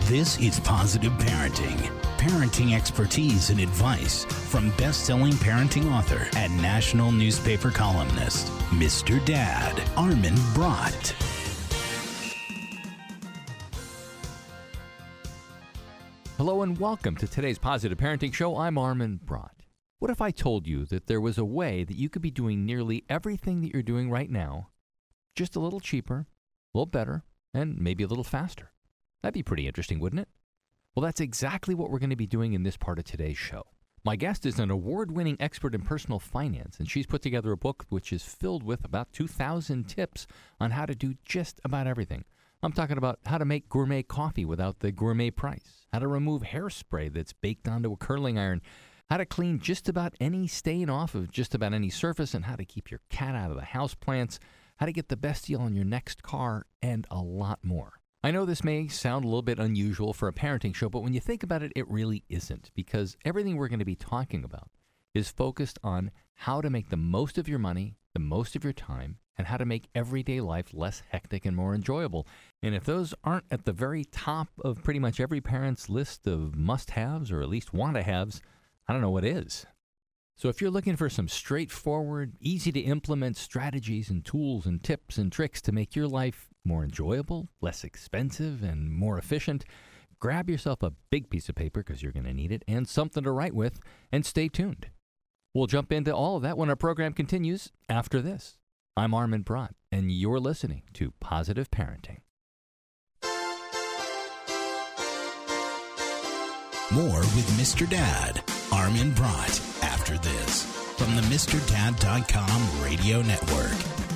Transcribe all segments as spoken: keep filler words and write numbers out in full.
This is Positive Parenting. Parenting expertise and advice from best-selling parenting author and national newspaper columnist, Mister Dad, Armin Brott. Hello and welcome to today's Positive Parenting Show. I'm Armin Brott. What if I told you that there was a way that you could be doing nearly everything that you're doing right now, just a little cheaper, a little better, and maybe a little faster? That'd be pretty interesting, wouldn't it? Well, that's exactly what we're going to be doing in this part of today's show. My guest is an award-winning expert in personal finance, and she's put together a book which is filled with about two thousand tips on how to do just about everything. I'm talking about how to make gourmet coffee without the gourmet price, how to remove hairspray that's baked onto a curling iron, how to clean just about any stain off of just about any surface, and how to keep your cat out of the houseplants, how to get the best deal on your next car, and a lot more. I know this may sound a little bit unusual for a parenting show, but when you think about it, it really isn't, because everything we're going to be talking about is focused on how to make the most of your money, the most of your time, and how to make everyday life less hectic and more enjoyable. And if those aren't at the very top of pretty much every parent's list of must-haves, or at least want-to-haves, I don't know what is. So if you're looking for some straightforward, easy-to-implement strategies and tools and tips and tricks to make your life more enjoyable, less expensive, and more efficient, grab yourself a big piece of paper, because you're going to need it, and something to write with, and stay tuned. We'll jump into all of that when our program continues after this. I'm Armin Brott, and you're listening to Positive Parenting. More with Mister Dad, Armin Brott, after this, from the Mister Dad dot com radio network.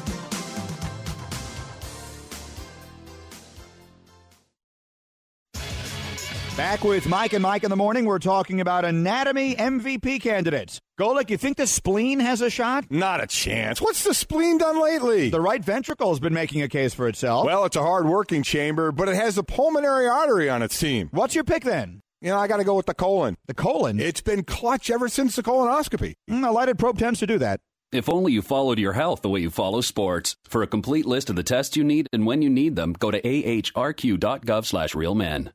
Back with Mike and Mike in the morning, we're talking about anatomy M V P candidates. Golick, you think the spleen has a shot? Not a chance. What's the spleen done lately? The right ventricle has been making a case for itself. Well, it's a hard-working chamber, but it has a pulmonary artery on its team. What's your pick then? You know, I got to go with the colon. The colon? It's been clutch ever since the colonoscopy. Mm, a lighted probe tends to do that. If only you followed your health the way you follow sports. For a complete list of the tests you need and when you need them, go to ahrq.gov slash real men.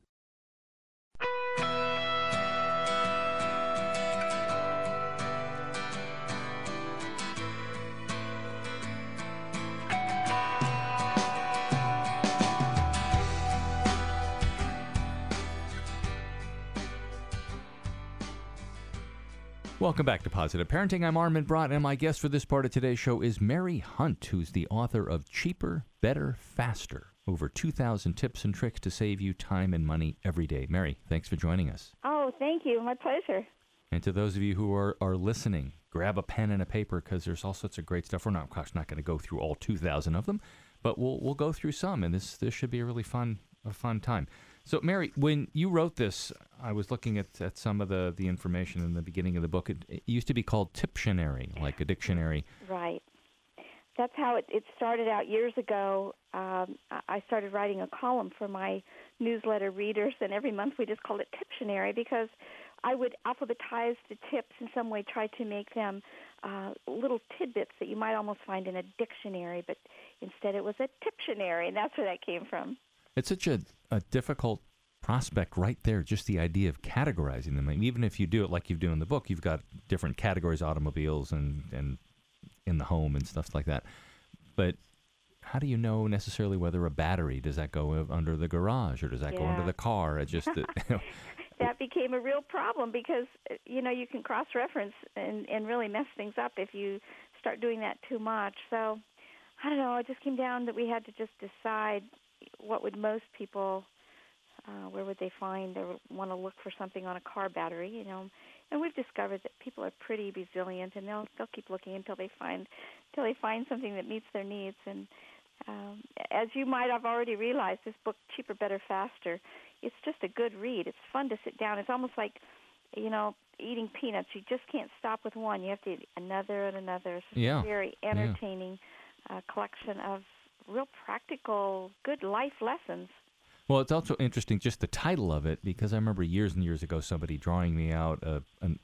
Welcome back to Positive Parenting. I'm Armin Brott, and my guest for this part of today's show is Mary Hunt, who's the author of Cheaper, Better, Faster. Over two thousand tips and tricks to save you time and money every day. Mary, thanks for joining us. Oh, thank you. My pleasure. And to those of you who are, are listening, grab a pen and a paper, because there's all sorts of great stuff. We're not, of course, not going to go through all two thousand of them, but we'll we'll go through some, and this this should be a really fun a fun time. So, Mary, when you wrote this, I was looking at, at some of the, the information in the beginning of the book. It, it used to be called Tiptionary, like a dictionary. Right. That's how it, it started out years ago. Um, I started writing a column for my newsletter readers, and every month we just called it Tiptionary, because I would alphabetize the tips in some way, try to make them uh, little tidbits that you might almost find in a dictionary, but instead it was a Tiptionary, and that's where that came from. It's such a, a difficult prospect right there, just the idea of categorizing them. I mean, even if you do it like you do in the book, you've got different categories, automobiles and, and in the home and stuff like that. But how do you know necessarily whether a battery, does that go under the garage or does that yeah. go under the car? It just you know, that became a real problem, because, you know, you can cross-reference and, and really mess things up if you start doing that too much. So, I don't know, it just came down that we had to just decide what would most people, uh, where would they find or want to look for something on a car battery, you know. And we've discovered that people are pretty resilient, and they'll they'll keep looking until they find until they find something that meets their needs. And um, as you might have already realized, this book, Cheaper, Better, Faster, it's just a good read. It's fun to sit down. It's almost like, you know, eating peanuts. You just can't stop with one. You have to eat another and another. It's yeah. a very entertaining yeah. uh, collection of real practical, good life lessons. Well, it's also interesting, just the title of it, because I remember years and years ago somebody drawing me out a, an,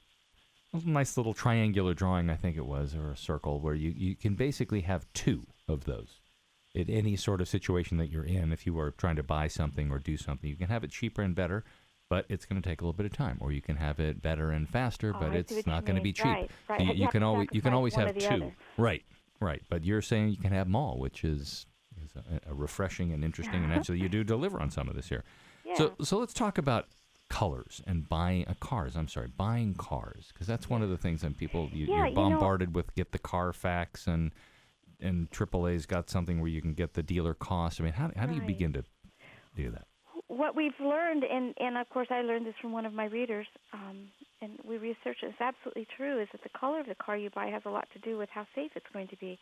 a nice little triangular drawing, I think it was, or a circle, where you, you can basically have two of those. in any sort of situation that you're in, if you are trying to buy something or do something, you can have it cheaper and better, but it's going to take a little bit of time. Or you can have it better and faster, Oh, but I see it's what you not going to mean. be cheap. Right, right. So you, You you have can to always you can sacrifice always one have or the two. other. Right, right. But you're saying you can have them all, which is, is a, a refreshing and interesting. And actually, you do deliver on some of this here. Yeah. So so let's talk about colors and buying uh, cars. I'm sorry, buying cars, because that's one of the things that people you, Yeah, you're you know- bombarded with. Get the Carfax, and and triple A's got something where you can get the dealer cost. I mean, how how do you Right. begin to do that? What we've learned, and, and of course I learned this from one of my readers, um, and we researched it, it's absolutely true, is that the color of the car you buy has a lot to do with how safe it's going to be.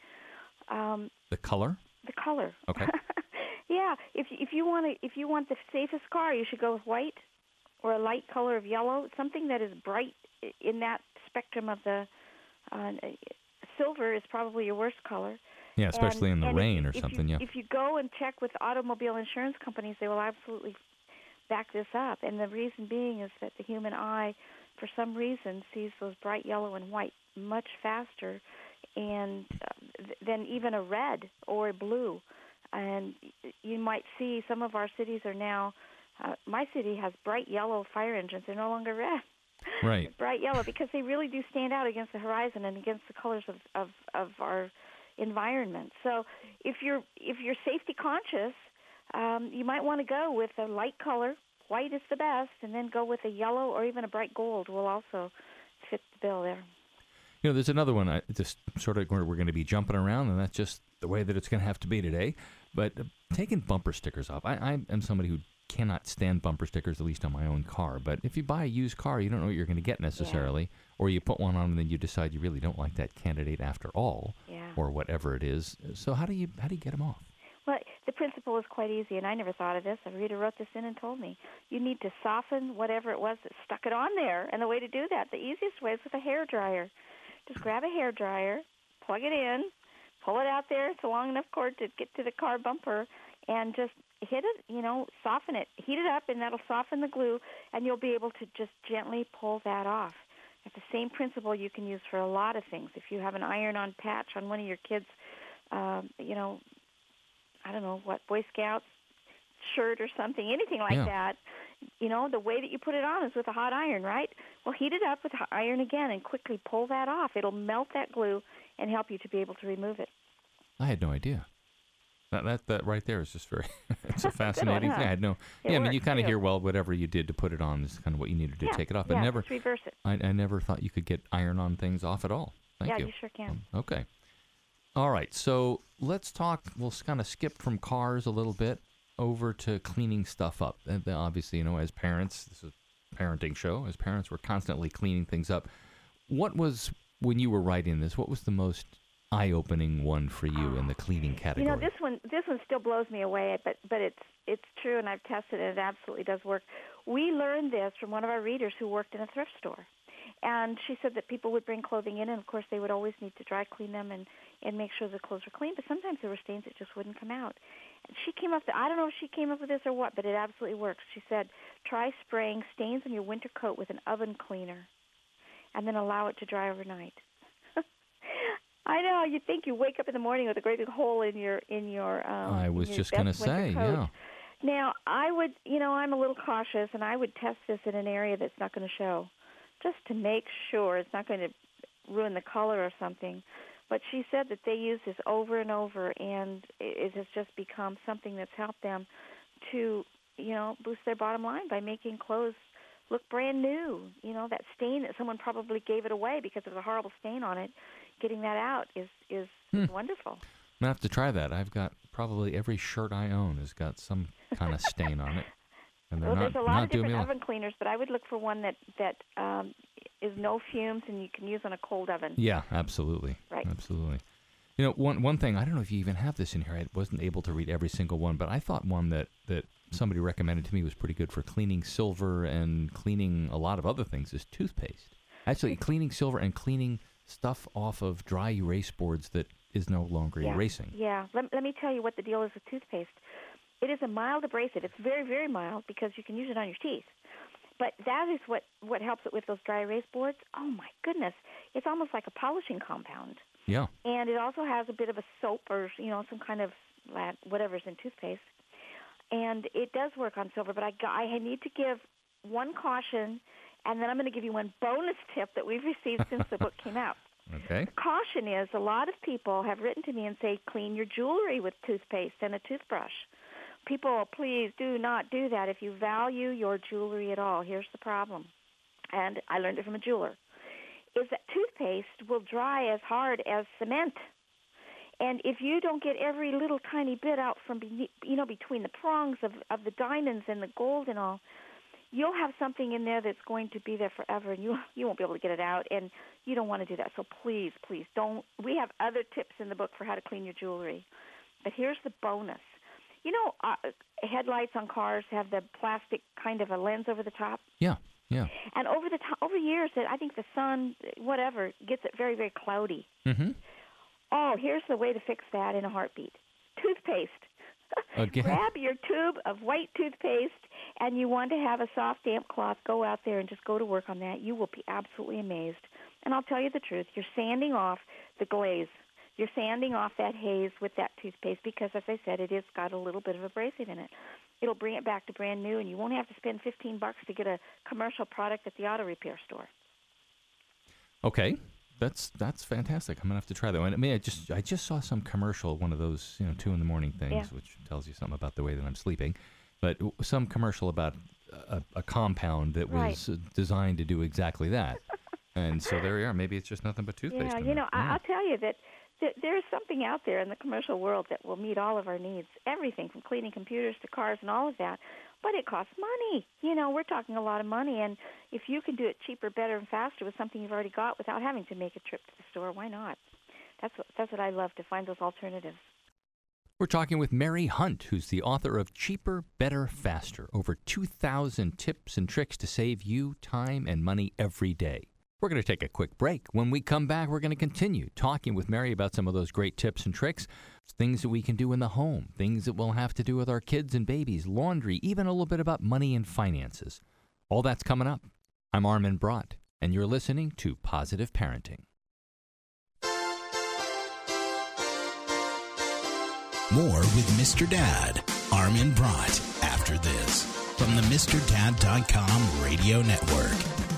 Um, The color? the color. Okay. Yeah, if you, if you want to, if you want the safest car, you should go with white or a light color of yellow, something that is bright i- in that spectrum of the uh, silver is probably your worst color. Yeah, especially And- in the and if rain you- or if you- something. Yeah. If you go and check with automobile insurance companies, they will absolutely back this up. And the reason being is that the human eye, for some reason, sees those bright yellow and white much faster and uh, th- than even a red or a blue. And y- you might see some of our cities are now, uh, my city has bright yellow fire engines. They're no longer red. Right. Bright yellow, because they really do stand out against the horizon and against the colors of, of, of our environment. So if you're if you're safety conscious, um, you might want to go with a light color. White is the best, and then go with a yellow or even a bright gold will also fit the bill there. You know, there's another one. I just sort of where we're going to be jumping around, and that's just the way that it's going to have to be today. But uh, taking bumper stickers off, I, I am somebody who cannot stand bumper stickers, at least on my own car. But if you buy a used car, you don't know what you're going to get necessarily, or you put one on and then you decide you really don't like that candidate after all, Yeah. or whatever it is. So how do you how do you get them off? Well, the principle is quite easy, and I never thought of this. A reader wrote this in and told me. You need to soften whatever it was that stuck it on there, and the way to do that, the easiest way is with a hair dryer. Just grab a hair dryer, plug it in, pull it out there. It's a long enough cord to get to the car bumper, and just hit it, you know, soften it. Heat it up, and that'll soften the glue, and you'll be able to just gently pull that off. It's the same principle you can use for a lot of things. If you have an iron-on patch on one of your kids', um, you know, I don't know, what, Boy Scouts shirt or something, anything like Yeah. that, you know, the way that you put it on is with a hot iron, right? Well, heat it up with hot iron again and quickly pull that off. It'll melt that glue and help you to be able to remove it. I had no idea. That that, that right there is just very. It's a fascinating huh? thing. I had no. It yeah, I mean, you works, kind of too. hear, well, whatever you did to put it on is kind of what you needed to yeah, take it off. yeah, I never. just reverse it. I, I never thought you could get iron-on things off at all. Thank yeah, you. you sure can. Um, okay. All right. So let's talk. We'll kind of skip from cars a little bit over to cleaning stuff up. And then obviously, you know, as parents, this is a parenting show. As parents, we're constantly cleaning things up. What was, when you were writing this, what was the most eye-opening one for you in the cleaning category? You know, this one this one still blows me away, but but it's it's true, and I've tested it. It absolutely does work. We learned this from one of our readers who worked in a thrift store. And she said that people would bring clothing in, and, of course, they would always need to dry clean them and, and make sure the clothes were clean. But sometimes there were stains that just wouldn't come out. And she came up, to, I don't know if she came up with this or what, but it absolutely works. She said, try spraying stains on your winter coat with an oven cleaner and then allow it to dry overnight. I know. You'd think you wake up in the morning with a great big hole in your in your. Um, I was in your just going going to say, yeah. Now, I would, you know, I'm a little cautious, and I would test this in an area that's not going to show, just to make sure it's not going to ruin the color or something. But she said that they use this over and over, and it has just become something that's helped them to, you know, boost their bottom line by making clothes look brand new. You know, that stain that someone probably gave it away because of a horrible stain on it, getting that out is, is, Hmm. is wonderful. I'm going to have to try that. I've got probably every shirt I own has got some kind of stain on it. And they're Well, not, there's a lot not of doing me different well. oven cleaners, but I would look for one that, that um, is no fumes and you can use on a cold oven. Yeah, absolutely. Right. Absolutely. You know, one one thing, I don't know if you even have this in here. I wasn't able to read every single one, but I thought one that, that somebody recommended to me was pretty good for cleaning silver and cleaning a lot of other things is toothpaste. Actually, cleaning silver and cleaning stuff off of dry erase boards that is no longer Yeah. erasing. Yeah. Let, let me tell you what the deal is with toothpaste. It is a mild abrasive. It's very, very mild because you can use it on your teeth. But that is what, what helps it with those dry erase boards. Oh, my goodness. It's almost like a polishing compound. Yeah. And it also has a bit of a soap or, you know, some kind of whatever's in toothpaste. And it does work on silver, but I, I need to give one caution, and then I'm going to give you one bonus tip that we've received since the book came out. Okay. The caution is a lot of people have written to me and say, clean your jewelry with toothpaste and a toothbrush. People, please do not do that. If you value your jewelry at all, here's the problem, and I learned it from a jeweler, is that toothpaste will dry as hard as cement. And if you don't get every little tiny bit out from, beneath, you know, between the prongs of, of the diamonds and the gold and all, you'll have something in there that's going to be there forever, and you you won't be able to get it out, and you don't want to do that. So please, please don't. We have other tips in the book for how to clean your jewelry, but here's the bonus. You know, uh, headlights on cars have the plastic kind of a lens over the top. Yeah, yeah. And over the top, over years, I think the sun, whatever, gets it very, very cloudy. Mm-hmm. Oh, here's the way to fix that in a heartbeat. Toothpaste. Okay. Grab your tube of white toothpaste, and you want to have a soft, damp cloth. Go out there and just go to work on that. You will be absolutely amazed. And I'll tell you the truth. You're sanding off the glaze. You're sanding off that haze with that toothpaste because, as I said, it has got a little bit of abrasive in it. It'll bring it back to brand new, and you won't have to spend fifteen bucks to get a commercial product at the auto repair store. Okay. That's that's fantastic. I'm gonna have to try that one. I mean, I just I just saw some commercial, one of those you know two in the morning things, Yeah. which tells you something about the way that I'm sleeping. But w- some commercial about a, a compound that Right. was uh, designed to do exactly that. And so there we are. Maybe it's just nothing but toothpaste. Yeah, in you there. know, I, I'll tell you that th- there's something out there in the commercial world that will meet all of our needs, everything from cleaning computers to cars and all of that. But it costs money. You know, we're talking a lot of money, and if you can do it cheaper, better, and faster with something you've already got without having to make a trip to the store, why not? That's what, that's what I love, to find those alternatives. We're talking with Mary Hunt, who's the author of Cheaper, Better, Faster. Over two thousand tips and tricks to save you time and money every day. We're going to take a quick break. When we come back, we're going to continue talking with Mary about some of those great tips and tricks, things that we can do in the home, things that we'll have to do with our kids and babies, laundry, even a little bit about money and finances. All that's coming up. I'm Armin Brott, and you're listening to Positive Parenting. More with Mister Dad, Armin Brott, after this, from the Mr Dad dot com radio network.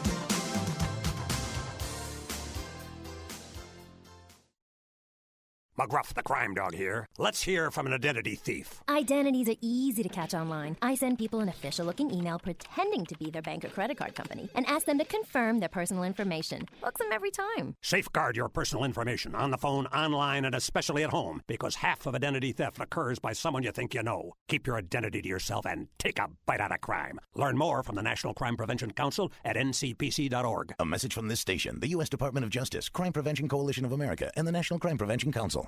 McGruff the crime dog here. Let's hear from an identity thief. Identities are easy to catch online. I send people an official-looking email pretending to be their bank or credit card company and ask them to confirm their personal information. Books them every time. Safeguard your personal information on the phone, online, and especially at home, because half of identity theft occurs by someone you think you know. Keep your identity to yourself and take a bite out of crime. Learn more from the National Crime Prevention Council at N C P C dot org. A message from this station, the U S Department of Justice, Crime Prevention Coalition of America, and the National Crime Prevention Council.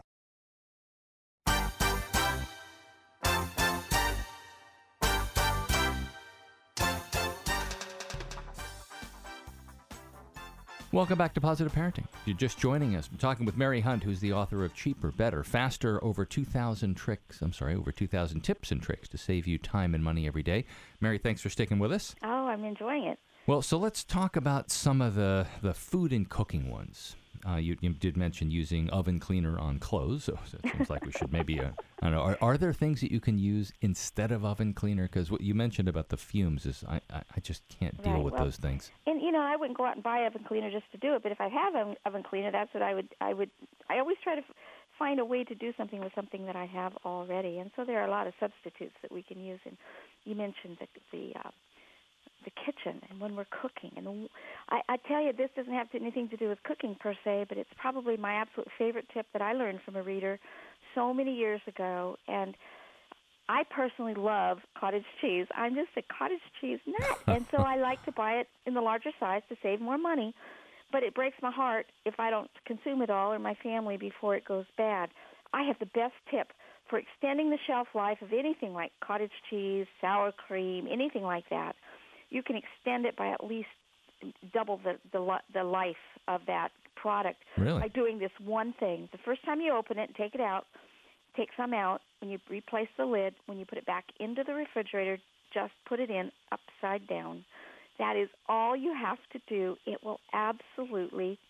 Welcome back to Positive Parenting. If you're just joining us, we're talking with Mary Hunt, who's the author of Cheaper, Better, Faster, over two thousand tricks, I'm sorry, over two thousand tips and tricks to save you time and money every day. Mary, thanks for sticking with us. Oh, I'm enjoying it. Well, so let's talk about some of the, the food and cooking ones. Uh, you, you did mention using oven cleaner on clothes, so it seems like we should maybe, uh, I don't know, are, are there things that you can use instead of oven cleaner? Because what you mentioned about the fumes is, I, I, I just can't deal Right, with well, those things. And you know, I wouldn't go out and buy oven cleaner just to do it. But if I have an oven cleaner, that's what I would. I would. I always try to f- find a way to do something with something that I have already. And so there are a lot of substitutes that we can use. And you mentioned the the, uh, the kitchen, and when we're cooking. And the, I, I tell you, this doesn't have to, anything to do with cooking per se, but it's probably my absolute favorite tip that I learned from a reader so many years ago. And I personally love cottage cheese. I'm just a cottage cheese nut, and so I like to buy it in the larger size to save more money. But it breaks my heart if I don't consume it all or my family before it goes bad. I have the best tip for extending the shelf life of anything like cottage cheese, sour cream, anything like that. You can extend it by at least double the the, the life of that product Really? by doing this one thing. The first time you open it and take it out, take some out. When you replace the lid, when you put it back into the refrigerator, just put it in upside down. That is all you have to do. It will absolutely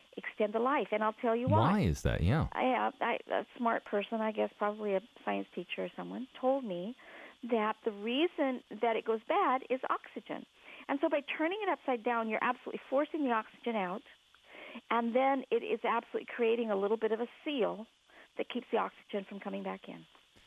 extend the life. And I'll tell you why. Why is that? Yeah. I, I, a smart person, I guess, probably a science teacher or someone, told me that the reason that it goes bad is oxygen. And so by turning it upside down, you're absolutely forcing the oxygen out, and then it is absolutely creating a little bit of a seal that keeps the oxygen from coming back in.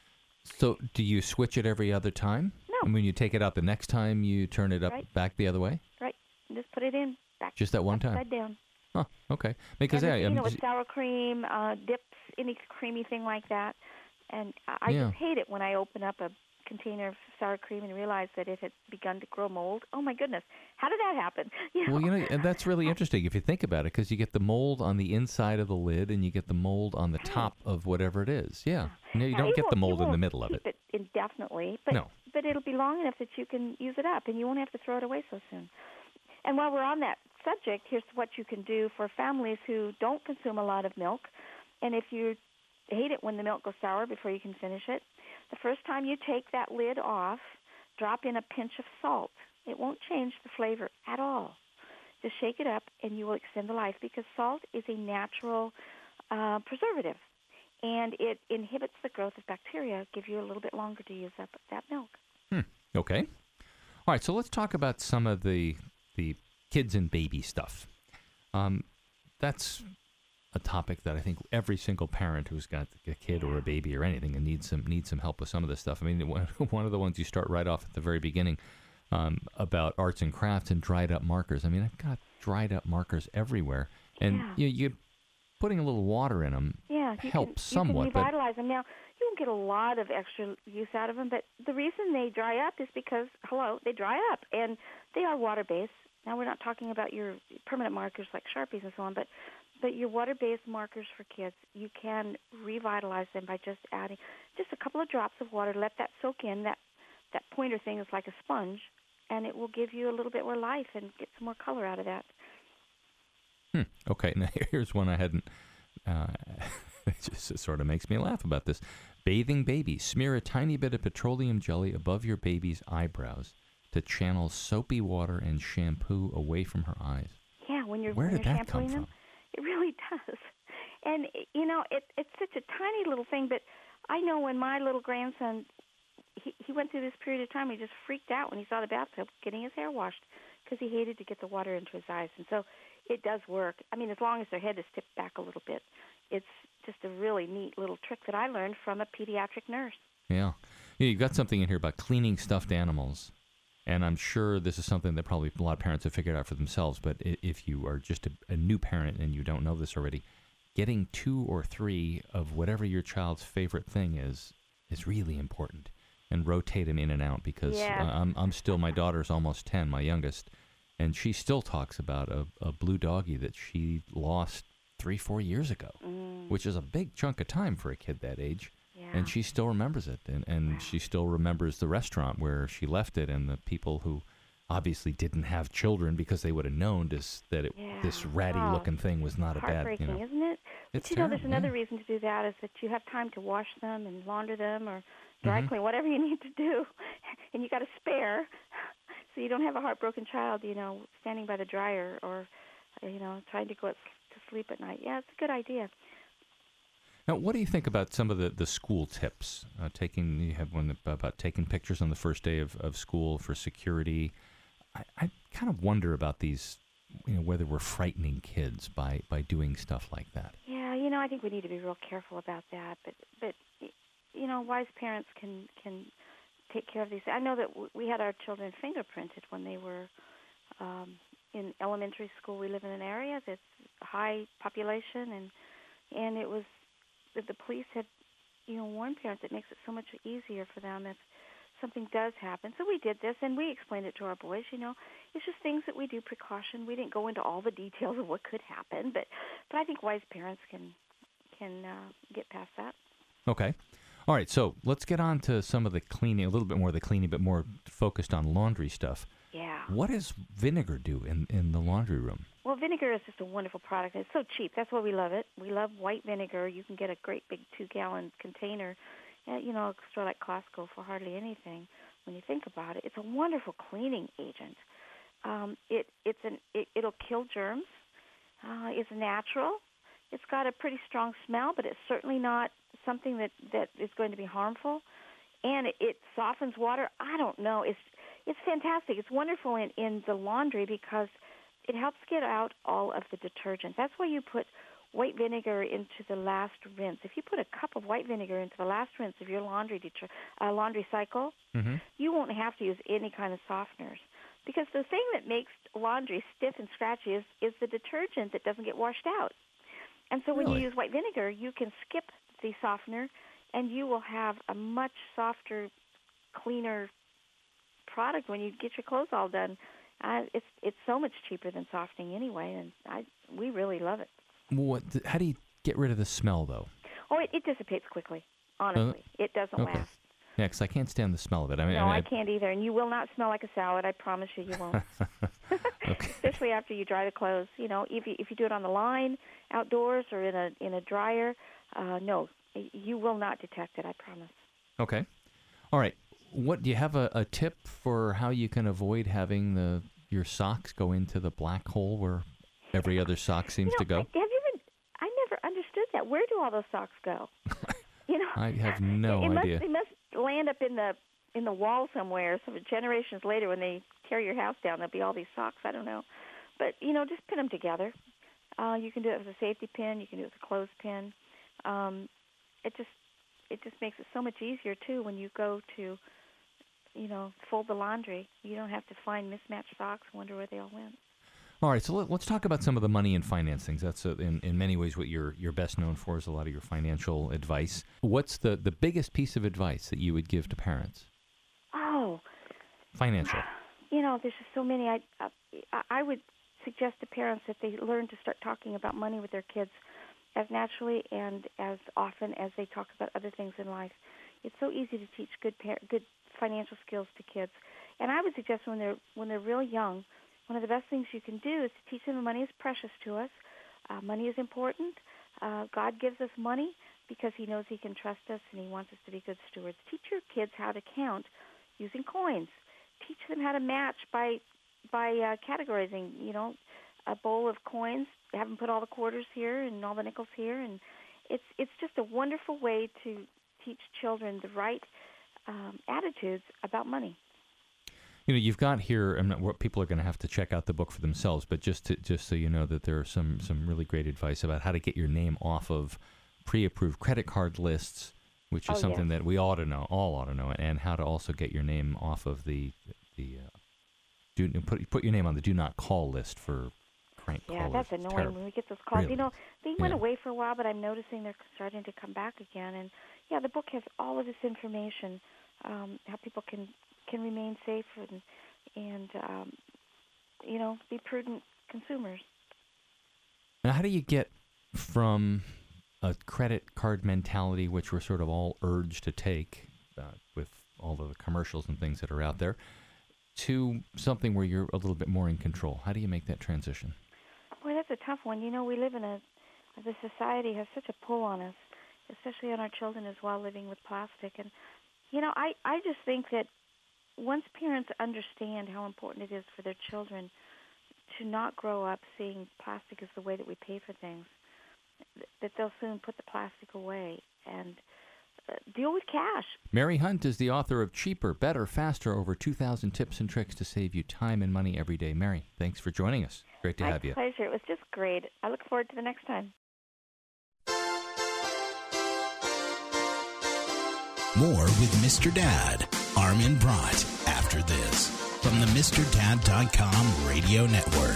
So do you switch it every other time? No. And when you take it out, the next time you turn it up Right. back the other way? Right. Just put it in back. Just that one time? Upside down. Oh, okay. Because and yeah, it's, you I'm know, just- with sour cream, uh, dips, any creamy thing like that. And I I Yeah. just hate it when I open up a container of sour cream and realize that it had begun to grow mold. Oh, my goodness. How did that happen? You know? Well, you know, and that's really interesting if you think about it, because you get the mold on the inside of the lid and you get the mold on the top of whatever it is. Yeah. No, you Now, don't you get the won't- you mold in the won't middle of keep it. it indefinitely, but No. but it'll be long enough that you can use it up, and you won't have to throw it away so soon. And while we're on that subject, here's what you can do for families who don't consume a lot of milk. And if you hate it when the milk goes sour before you can finish it, the first time you take that lid off, drop in a pinch of salt. It won't change the flavor at all. Just shake it up, and you will extend the life, because salt is a natural uh, preservative, and it inhibits the growth of bacteria, give you a little bit longer to use up that milk. Hmm. Okay. All right, so let's talk about some of the the kids and baby stuff. Um, that's a topic that I think every single parent who's got a kid or a baby or anything and needs some needs some help with some of this stuff. I mean, one, one of the ones you start right off at the very beginning um, about arts and crafts and dried up markers. I mean, I've got dried up markers everywhere, and Yeah. you you putting a little water in them Yeah, you helps can, somewhat, You can revitalize them. Now, you won't get a lot of extra use out of them, but the reason they dry up is because, hello, they dry up, and they are water-based. Now, we're not talking about your permanent markers like Sharpies and so on, but but your water-based markers for kids, you can revitalize them by just adding just a couple of drops of water. Let that soak in. That that pointer thing is like a sponge, and it will give you a little bit more life and get some more color out of that. Hmm. Okay, now here's one I hadn't. Uh, it just it sort of makes me laugh about this. Bathing baby. Smear a tiny bit of petroleum jelly above your baby's eyebrows to channel soapy water and shampoo away from her eyes. Yeah, when you're, Where when did you're that come shampooing them, from? it really does. And, you know, it, it's such a tiny little thing, but I know when my little grandson, he, he went through this period of time, he just freaked out when he saw the bathtub getting his hair washed because he hated to get the water into his eyes. And so it does work. I mean, as long as their head is tipped back a little bit. It's just a really neat little trick that I learned from a pediatric nurse. Yeah. Yeah, you've got something in here about cleaning stuffed animals. And I'm sure this is something that probably a lot of parents have figured out for themselves. But i- if you are just a, a new parent and you don't know this already, getting two or three of whatever your child's favorite thing is is really important. And rotate them in and out, because Yeah. uh, I'm I'm still, my daughter's almost ten, my youngest, and she still talks about a, a blue doggy that she lost three, four years ago, Mm. which is a big chunk of time for a kid that age. Yeah. And she still remembers it, and, and she still remembers the restaurant where she left it, and the people who obviously didn't have children because they would have known this that it, Yeah. this ratty-looking thing was not a bad, you Heartbreaking, know. isn't it? It's But you know, there's terrible, another yeah. reason to do that is that you have time to wash them and launder them or dry Mhm. clean, whatever you need to do, and you got to spare, so you don't have a heartbroken child, you know, standing by the dryer or, uh, you know, trying to go at, to sleep at night. Yeah, it's a good idea. Now, what do you think about some of the, the school tips? Uh, taking you have one about taking pictures on the first day of, of school for security. I, I kind of wonder about these, you know, whether we're frightening kids by, by doing stuff like that. Yeah, you know, I think we need to be real careful about that. But, but you know, wise parents can can take care of these. I know that w- we had our children fingerprinted when they were um, in elementary school. We live in an area that's high population, and and it was that the police had, you know, warned parents. It makes it so much easier for them if something does happen. So we did this, and we explained it to our boys. You know, it's just things that we do, precaution. We didn't go into all the details of what could happen, but but I think wise parents can can uh, get past that. Okay. All right, so let's get on to some of the cleaning, a little bit more of the cleaning, but more focused on laundry stuff. Yeah. What does vinegar do in, in the laundry room? Well, vinegar is just a wonderful product. It's so cheap. That's why we love it. We love white vinegar. You can get a great big two-gallon container at, you know, a store like Costco for hardly anything when you think about it. It's a wonderful cleaning agent. Um, it it's an it, it'll kill germs. uh, is natural. It's got a pretty strong smell, but it's certainly not something that, that is going to be harmful. And it, it softens water. I don't know. It's it's fantastic. It's wonderful in, in the laundry because it helps get out all of the detergent. That's why you put white vinegar into the last rinse. If you put a cup of white vinegar into the last rinse of your laundry deter- uh, laundry cycle, mm-hmm. you won't have to use any kind of softeners. Because the thing that makes laundry stiff and scratchy is, is the detergent that doesn't get washed out. And so when Really? you use white vinegar, you can skip the softener, and you will have a much softer, cleaner product when you get your clothes all done. Uh, it's it's so much cheaper than softening anyway, and I we really love it. What? How do you get rid of the smell, though? Oh, it, it dissipates quickly. Honestly, Uh, it doesn't okay. last. Yeah, because I can't stand the smell of it. I mean, No, I, mean, I can't either, and you will not smell like a salad. I promise you, you won't. Okay. Especially after you dry the clothes. You know, if you if you do it on the line, outdoors, or in a in a dryer, uh, no, you will not detect it. I promise. Okay. All right. What do you have a, a tip for how you can avoid having the your socks go into the black hole where every other sock seems you know, to go? I, have you ever? I never understood that. Where do all those socks go? You know, I have no it must, idea. They must land up in the in the wall somewhere. So generations later, when they tear your house down, there'll be all these socks. I don't know, but you know, just pin them together. Uh, you can do it with a safety pin. You can do it with a clothespin. Um, it just it just makes it so much easier too when you go to, you know, fold the laundry. You don't have to find mismatched socks and wonder where they all went. All right, so let, let's talk about some of the money and finance things. That's uh, in, in many ways what you're you're best known for is a lot of your financial advice. What's the, the biggest piece of advice that you would give to parents? Oh, Financial. you know, there's just so many. I uh, I would suggest to parents that they learn to start talking about money with their kids as naturally and as often as they talk about other things in life. It's so easy to teach good par- good financial skills to kids, and I would suggest when they're when they're real young. One of the best things you can do is to teach them that money is precious to us. Uh, money is important. Uh, God gives us money because he knows he can trust us and he wants us to be good stewards. Teach your kids how to count using coins. Teach them how to match by by uh, categorizing, you know, a bowl of coins, have them put all the quarters here and all the nickels here. And it's, it's just a wonderful way to teach children the right um, attitudes about money. You know, you've got here, I'm not, what people are going to have to check out the book for themselves, but just to, just so you know that there are some, some really great advice about how to get your name off of pre-approved credit card lists, which is Oh, something yes. that we ought to know, all ought to know, and how to also get your name off of the, the uh, do put put your name on the do not call list for crank Yeah, callers. that's It's annoying terrible. when we get those calls. Really. You know, they went Yeah. away for a while, but I'm noticing they're starting to come back again. And, yeah, the book has all of this information, um, how people can, can remain safe and, and um, you know, be prudent consumers. Now, how do you get from a credit card mentality, which we're sort of all urged to take uh, with all of the commercials and things that are out there, to something where you're a little bit more in control? How do you make that transition? Boy, that's a tough one. You know, we live in a, the society has such a pull on us, especially on our children as well, living with plastic. And, you know, I, I just think that once parents understand how important it is for their children to not grow up seeing plastic as the way that we pay for things, that they'll soon put the plastic away and uh, deal with cash. Mary Hunt is the author of Cheaper, Better, Faster, over two thousand tips and tricks to save you time and money every day. Mary, thanks for joining us. Great to My have you. pleasure. It was just great. I look forward to the next time. More with Mister Dad, Armin Brott, after this, from the Mr Dad dot com radio network.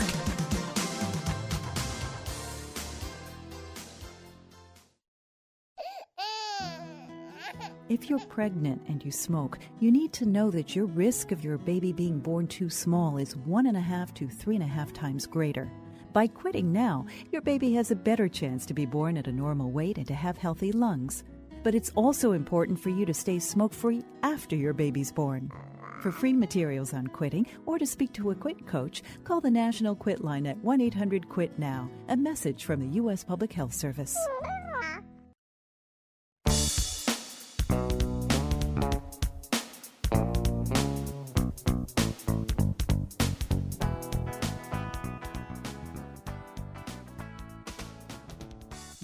If you're pregnant and you smoke, you need to know that your risk of your baby being born too small is one and a half to three and a half times greater. By quitting now, your baby has a better chance to be born at a normal weight and to have healthy lungs. But it's also important for you to stay smoke-free after your baby's born. For free materials on quitting or to speak to a quit coach, call the National Quit Line at one eight hundred quit now. A message from the U S Public Health Service.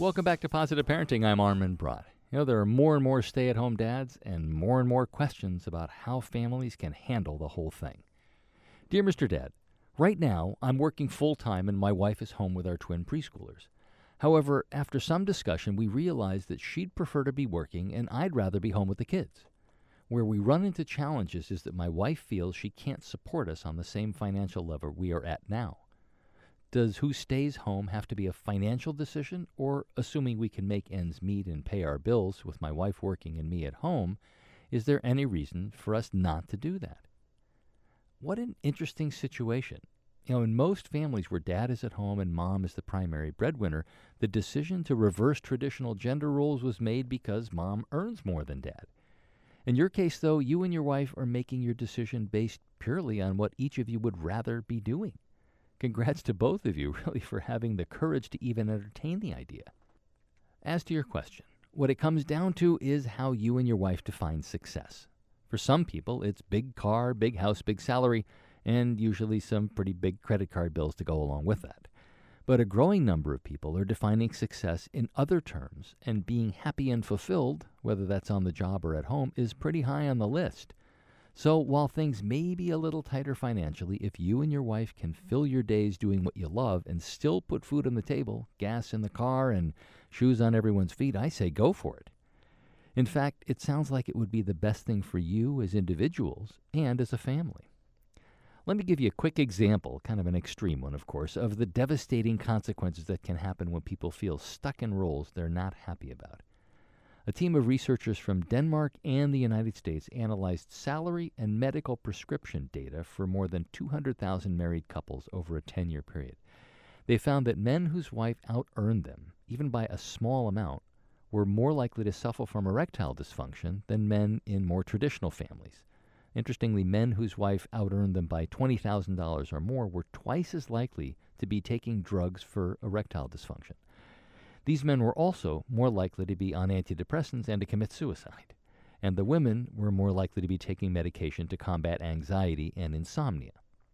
Welcome back to Positive Parenting. I'm Armin Brott. You know, there are more and more stay-at-home dads and more and more questions about how families can handle the whole thing. Dear Mister Dad, right now I'm working full-time and my wife is home with our twin preschoolers. However, after some discussion, we realized that she'd prefer to be working and I'd rather be home with the kids. Where we run into challenges is that my wife feels she can't support us on the same financial level we are at now. Does who stays home have to be a financial decision, or assuming we can make ends meet and pay our bills with my wife working and me at home, is there any reason for us not to do that? What an interesting situation. You know, in most families where dad is at home and mom is the primary breadwinner, the decision to reverse traditional gender roles was made because mom earns more than dad. In your case, though, you and your wife are making your decision based purely on what each of you would rather be doing. Congrats to both of you, really, for having the courage to even entertain the idea. As to your question, what it comes down to is how you and your wife define success. For some people, it's big car, big house, big salary, and usually some pretty big credit card bills to go along with that. But a growing number of people are defining success in other terms, and being happy and fulfilled, whether that's on the job or at home, is pretty high on the list. So while things may be a little tighter financially, if you and your wife can fill your days doing what you love and still put food on the table, gas in the car, and shoes on everyone's feet, I say go for it. In fact, it sounds like it would be the best thing for you as individuals and as a family. Let me give you a quick example, kind of an extreme one, of course, of the devastating consequences that can happen when people feel stuck in roles they're not happy about. A team of researchers from Denmark and the United States analyzed salary and medical prescription data for more than two hundred thousand married couples over a ten-year period. They found that men whose wife out-earned them, even by a small amount, were more likely to suffer from erectile dysfunction than men in more traditional families. Interestingly, men whose wife out-earned them by twenty thousand dollars or more were twice as likely to be taking drugs for erectile dysfunction. These men were also more likely to be on antidepressants and to commit suicide. And the women were more likely to be taking medication to combat anxiety and insomnia.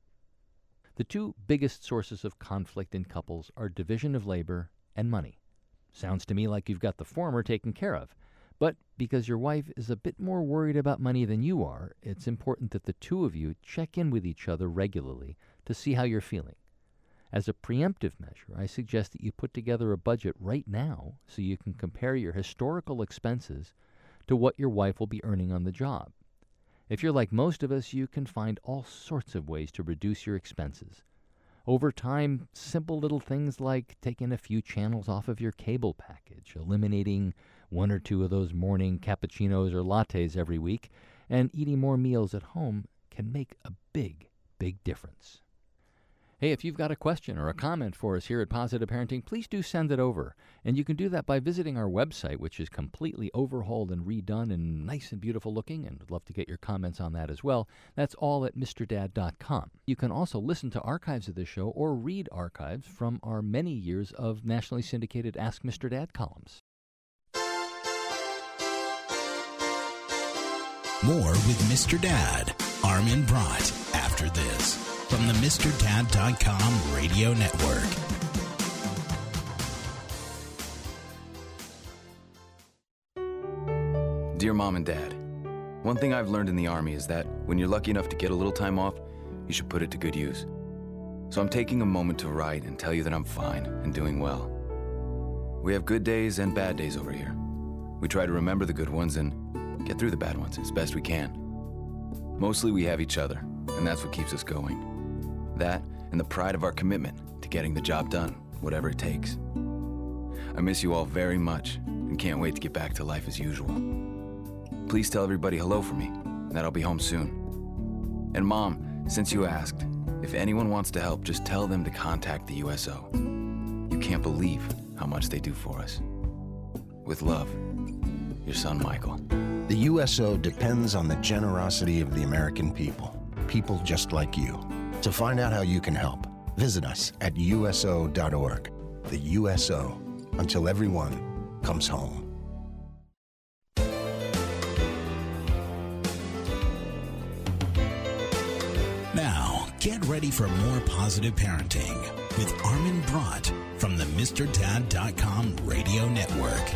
The two biggest sources of conflict in couples are division of labor and money. Sounds to me like you've got the former taken care of. But because your wife is a bit more worried about money than you are, it's important that the two of you check in with each other regularly to see how you're feeling. As a preemptive measure, I suggest that you put together a budget right now so you can compare your historical expenses to what your wife will be earning on the job. If you're like most of us, you can find all sorts of ways to reduce your expenses. Over time, simple little things like taking a few channels off of your cable package, eliminating one or two of those morning cappuccinos or lattes every week, and eating more meals at home can make a big, big difference. Hey, if you've got a question or a comment for us here at Positive Parenting, please do send it over. And you can do that by visiting our website, which is completely overhauled and redone and nice and beautiful looking, and I'd love to get your comments on that as well. That's all at Mr Dad dot com. You can also listen to archives of this show or read archives from our many years of nationally syndicated Ask Mister Dad columns. More with Mister Dad, Armin Brott, after this. From the Mr Dad dot com radio network. Dear Mom and Dad, one thing I've learned in the Army is that when you're lucky enough to get a little time off, you should put it to good use. So I'm taking a moment to write and tell you that I'm fine and doing well. We have good days and bad days over here. We try to remember the good ones and get through the bad ones as best we can. Mostly we have each other, and that's what keeps us going. That and the pride of our commitment to getting the job done, whatever it takes. I miss you all very much and can't wait to get back to life as usual. Please tell everybody hello for me and that I'll be home soon. And Mom, since you asked, if anyone wants to help, just tell them to contact the U S O. You can't believe how much they do for us. With love, your son Michael. The U S O depends on the generosity of the American people, people just like you. To find out how you can help, visit us at U S O dot org. The U S O, until everyone comes home. Now, get ready for more positive parenting with Armin Brott from the Mister Dad dot com radio network.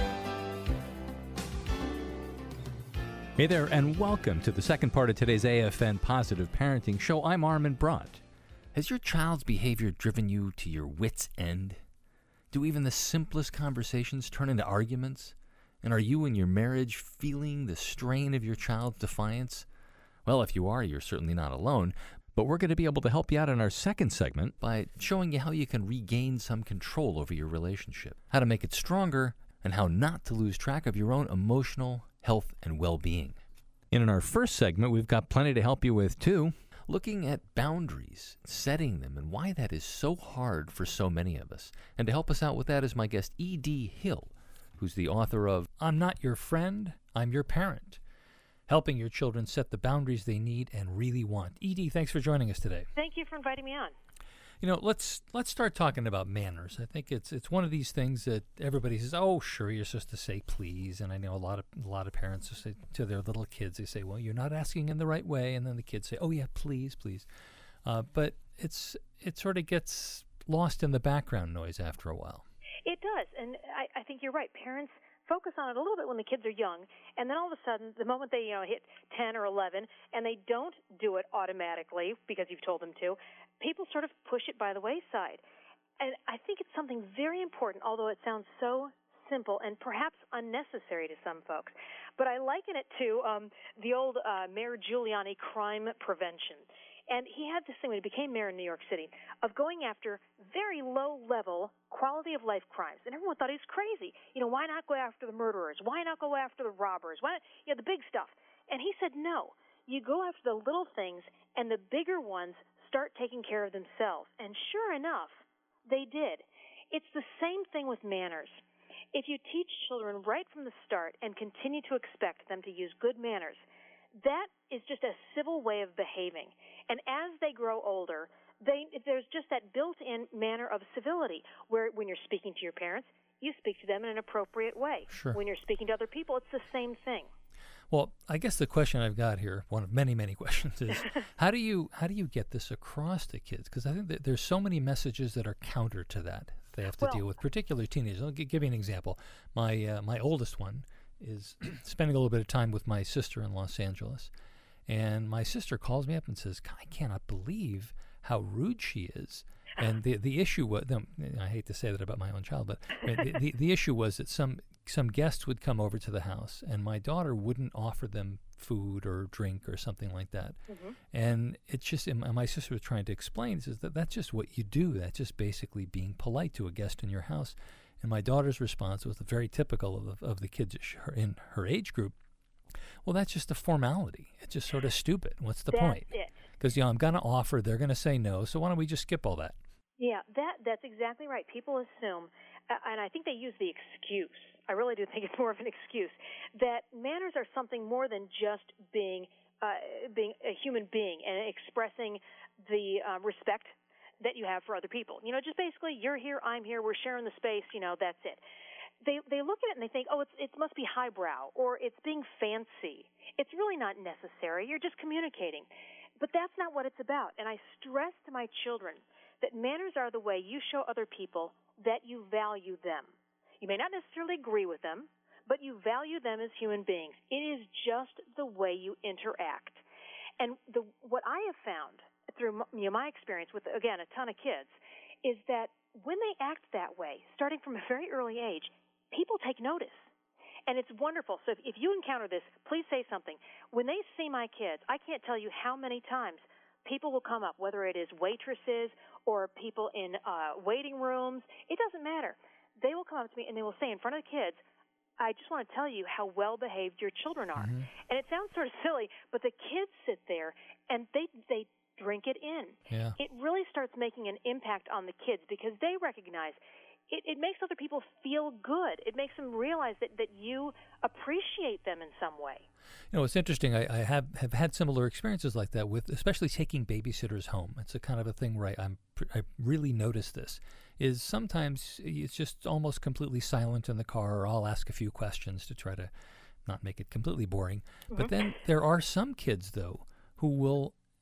Hey there, and welcome to the second part of today's A F N Positive Parenting Show. I'm Armin Brott. Has your child's behavior driven you to your wits' end? Do even the simplest conversations turn into arguments? And are you in your marriage feeling the strain of your child's defiance? Well, if you are, you're certainly not alone. But we're going to be able to help you out in our second segment by showing you how you can regain some control over your relationship, how to make it stronger, and how not to lose track of your own emotional health and well-being. In our first segment, we've got plenty to help you with, too. Looking at boundaries, setting them, and why that is so hard for so many of us. And to help us out with that is my guest, E D. Hill, who's the author of I'm Not Your Friend, I'm Your Parent, helping your children set the boundaries they need and really want. E D, thanks for joining us today. Thank you for inviting me on. You know, let's let's start talking about manners. I think it's it's one of these things that everybody says, "Oh, sure, you're supposed to say please." And I know a lot of a lot of parents say to their little kids, they say, "Well, you're not asking in the right way," and then the kids say, "Oh yeah, please, please." Uh, but it's it sort of gets lost in the background noise after a while. It does, and I, I think you're right. Parents focus on it a little bit when the kids are young, and then all of a sudden, the moment they you know hit ten or eleven, and they don't do it automatically because you've told them to, people sort of push it by the wayside. And I think it's something very important, although it sounds so simple and perhaps unnecessary to some folks. But I liken it to um, the old uh, Mayor Giuliani crime prevention. And he had this thing when he became mayor in New York City of going after very low-level quality-of-life crimes. And everyone thought he was crazy. You know, why not go after the murderers? Why not go after the robbers? Why not, you know, the big stuff? And he said, no, you go after the little things, and the bigger ones start taking care of themselves. And sure enough, they did. It's the same thing with manners. If you teach children right from the start and continue to expect them to use good manners, that is just a civil way of behaving. And as they grow older, they, there's just that built-in manner of civility where when you're speaking to your parents, you speak to them in an appropriate way. Sure. When you're speaking to other people, it's the same thing. Well, I guess the question I've got here, one of many, many questions, is how do you how do you get this across to kids? Because I think that there's so many messages that are counter to that they have to well, deal with, particularly teenagers. I'll g- give you an example. My uh, my oldest one is spending a little bit of time with my sister in Los Angeles, and my sister calls me up and says, I cannot believe how rude she is. And the the issue was, I hate to say that about my own child, but the, the, the issue was that some some guests would come over to the house, and my daughter wouldn't offer them food or drink or something like that. Mm-hmm. And it's just, and my sister was trying to explain, is that that's just what you do. That's just basically being polite to a guest in your house. And my daughter's response was very typical of the, of the kids in her age group. Well, that's just a formality. It's just sort of stupid. What's the that's point? It. Because, you know, I'm going to offer, they're going to say no, so why don't we just skip all that? Yeah, that that's exactly right. People assume, uh, and I think they use the excuse. I really do think it's more of an excuse, that manners are something more than just being uh, being a human being and expressing the uh, respect that you have for other people. You know, just basically, you're here, I'm here, we're sharing the space, you know, that's it. They they look at it and they think, oh, it's it must be highbrow, or it's being fancy. It's really not necessary. You're just communicating. But that's not what it's about. And I stress to my children that manners are the way you show other people that you value them. You may not necessarily agree with them, but you value them as human beings. It is just the way you interact. And the, what I have found through you know, my experience with, again, a ton of kids, is that when they act that way, starting from a very early age, people take notice. And it's wonderful. So if, if you encounter this, please say something. When they see my kids, I can't tell you how many times people will come up, whether it is waitresses or people in uh, waiting rooms. It doesn't matter. They will come up to me and they will say in front of the kids, I just want to tell you how well-behaved your children are. Mm-hmm. And it sounds sort of silly, but the kids sit there and they they drink it in. Yeah. It really starts making an impact on the kids because they recognize it, it makes other people feel good. It makes them realize that, that you appreciate them in some way. You know, it's interesting. I, I have, have had similar experiences like that with, especially taking babysitters home. It's a kind of a thing where I, I'm, I really notice this, is sometimes it's just almost completely silent in the car, or I'll ask a few questions to try to not make it completely boring. Mm-hmm. But then there are some kids, though, who will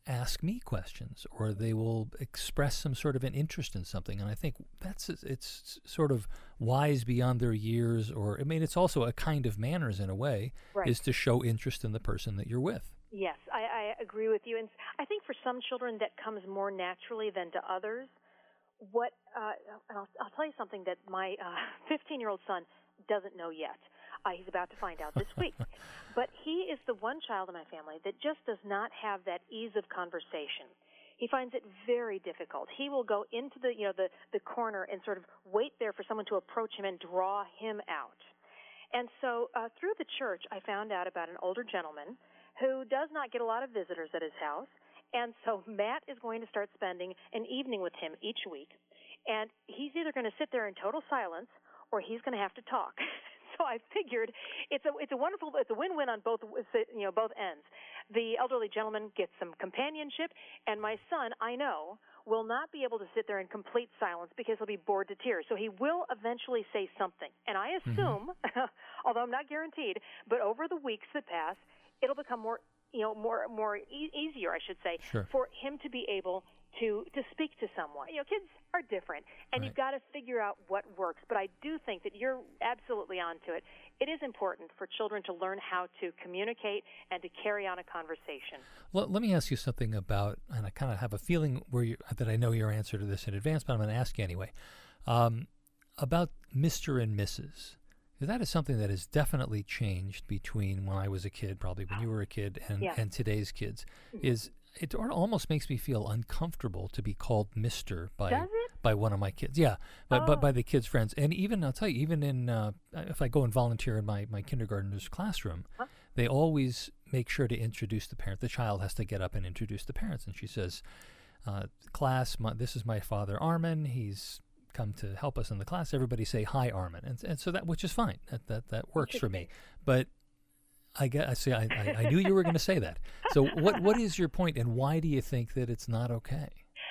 ask me questions, or they will express some sort of an interest in something. And I think that's it's sort of wise beyond their years, or I mean, it's also a kind of manners in a way, Right. is to show interest in the person that you're with. Yes, I, I agree with you. And I think for some children that comes more naturally than to others. What uh, and I'll, I'll tell you something that my fifteen-year-old son doesn't know yet. Uh, he's about to find out this week. But he is the one child in my family that just does not have that ease of conversation. He finds it very difficult. He will go into the, you know, the, the corner and sort of wait there for someone to approach him and draw him out. And so uh, through the church, I found out about an older gentleman who does not get a lot of visitors at his house. And so Matt is going to start spending an evening with him each week. And he's either going to sit there in total silence or he's going to have to talk. So I figured it's a it's a wonderful it's a win-win on both you know both ends. The elderly gentleman gets some companionship, and my son, I know, will not be able to sit there in complete silence because he'll be bored to tears. So he will eventually say something, and I assume, mm-hmm. although I'm not guaranteed, but over the weeks that pass, it'll become more you know more more e- easier, I should say, sure. for him to be able to to speak to someone. You know, kids are different, and right. you've got to figure out what works. But I do think that you're absolutely onto it. It is important for children to learn how to communicate and to carry on a conversation. Well, let me ask you something about, and I kind of have a feeling where you, that I know your answer to this in advance, but I'm going to ask you anyway, um, about Mister and Missus That is something that has definitely changed between when I was a kid, probably when you were a kid, and, yeah. and today's kids. Mm-hmm. Is it almost makes me feel uncomfortable to be called Mister by by one of my kids. Yeah, but oh. but by the kids' friends. And even, I'll tell you, even in, uh, if I go and volunteer in my, my kindergartner's classroom, huh? they always make sure to introduce the parent. The child has to get up and introduce the parents. And she says, uh, class, my, this is my father, Armin. He's come to help us in the class. Everybody say, hi, Armin. And, and so that, which is fine. That, that, that works for me. But I get. I see. I, I, I knew you were going to say that. So, what what is your point, and why do you think that it's not okay?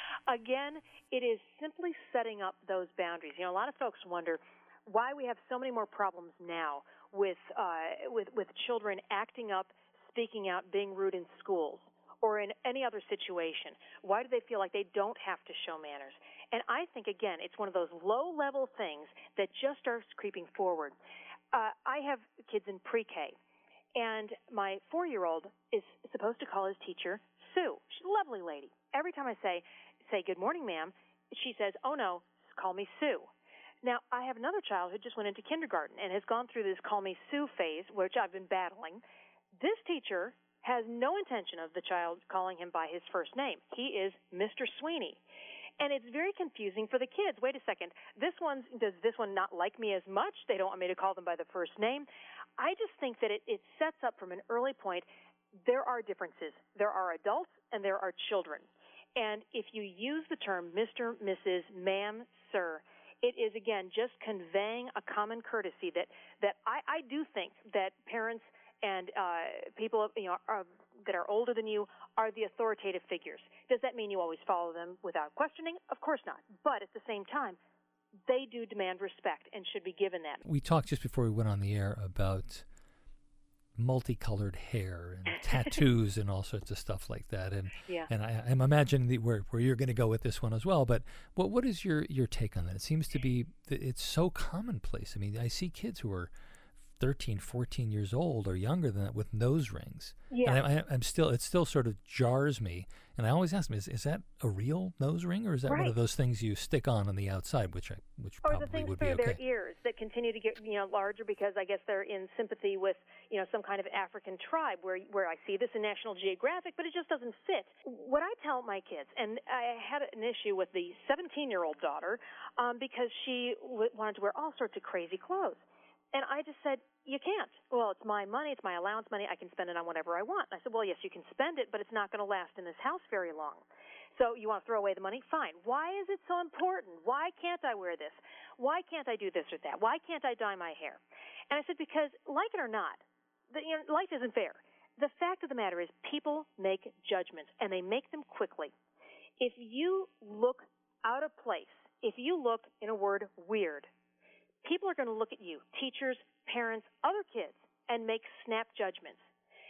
Again, it is simply setting up those boundaries. You know, a lot of folks wonder why we have so many more problems now with uh, with with children acting up, speaking out, being rude in schools or in any other situation. Why do they feel like they don't have to show manners? And I think again, it's one of those low-level things that just starts creeping forward. Uh, I have kids in pre-K. And my four-year-old is supposed to call his teacher Sue. She's a lovely lady. Every time I say, say, good morning, ma'am, she says, oh, no, call me Sue. Now, I have another child who just went into kindergarten and has gone through this call me Sue phase, which I've been battling. This teacher has no intention of the child calling him by his first name. He is Mister Sweeney. And it's very confusing for the kids. Wait a second. This one, does this one not like me as much? They don't want me to call them by the first name. I just think that it, it sets up from an early point, there are differences. There are adults and there are children. And if you use the term Mister, Missus, Ma'am, Sir, it is, again, just conveying a common courtesy that, that I, I do think that parents and uh, people you know, are, that are older than you are the authoritative figures. Does that mean you always follow them without questioning? Of course not. But at the same time, they do demand respect and should be given that. We talked just before we went on the air about multicolored hair and tattoos and all sorts of stuff like that. And yeah. and I, I'm imagining that where, where you're going to go with this one as well. But what what is your, your take on that? It seems to be, it's so commonplace. I mean, I see kids who are thirteen, fourteen years old or younger than that with nose rings. Yeah. And I, I, I'm still, it still sort of jars me. And I always ask them, is, is that a real nose ring, or is that right. one of those things you stick on on the outside, which I, which or probably the things would for be okay? their ears that continue to get, you know, larger because I guess they're in sympathy with, you know, some kind of African tribe where, where I see this in National Geographic, but it just doesn't fit. What I tell my kids, and I had an issue with the seventeen-year-old daughter um, because she w- wanted to wear all sorts of crazy clothes. And I just said, you can't. Well, it's my money. It's my allowance money. I can spend it on whatever I want. And I said, well, yes, you can spend it, but it's not going to last in this house very long. So you want to throw away the money? Fine. Why is it so important? Why can't I wear this? Why can't I do this or that? Why can't I dye my hair? And I said, because like it or not, the, you know, life isn't fair. The fact of the matter is people make judgments, and they make them quickly. If you look out of place, if you look, in a word, weird, people are going to look at you, teachers, parents, other kids, and make snap judgments.